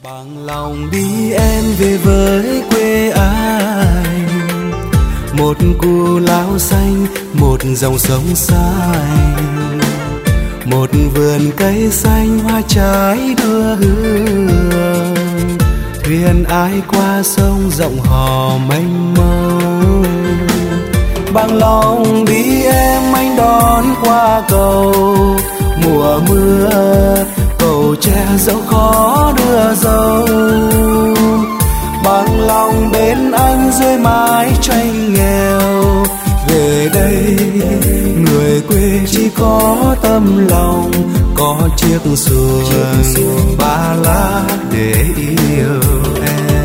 Bằng lòng đi em về với quê anh, một cù lao xanh, một dòng sông xanh, một vườn cây xanh hoa trái đưa hương. Thuyền ai qua sông rộng hò mênh mông. Bằng lòng đi em anh đón qua cầu, mùa mưa cầu tre dẫu khó đưa dâu. Bằng lòng bên anh dưới mái tranh nghèo, về đây người quê chỉ có tâm lòng, có chiếc xuồng ba lá để yêu em.